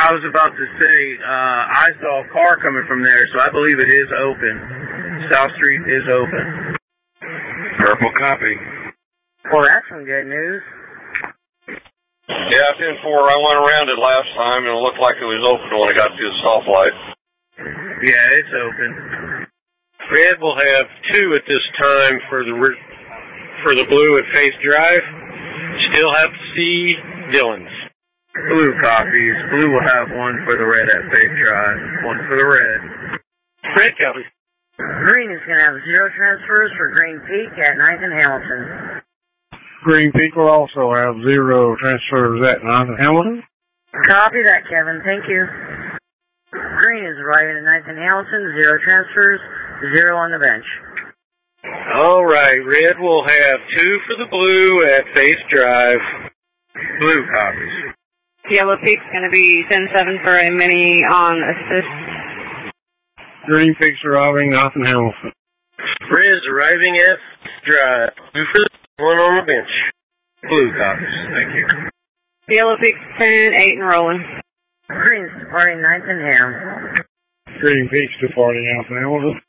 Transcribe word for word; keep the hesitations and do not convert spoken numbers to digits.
I was about to say, uh, I saw a car coming from there, so I believe it is open. South Street is open. Purple copy. Well, that's some good news. Yeah, ten four, I went around it last time, and it looked like it was open when I got to the stoplight. Yeah, it's open. Red will have two at this time for the for the blue at Faith Drive. Still have to see Dylan's. Blue copies. Blue will have one for the red at Faith Drive. One for the red. Red copies. Green is going to have zero transfers for Green Peak at ninth and Hamilton. Green Peak will also have zero transfers at ninth and Hamilton. Copy that, Kevin. Thank you. Green is arriving at ninth and Hamilton. Zero transfers. Zero on the bench. All right. Red will have two for the blue at Faith Drive. Blue copies. Yellow Peak's going to be ten seven for a mini on assist. Green Peak's arriving ninth and Hamilton. Red's arriving at Drive. Two for the one on the bench. Blue copies. Thank you. Yellow Peak's ten eight and rolling. Green's departing ninth and Ham. Green Peak's departing ninth and Hamilton.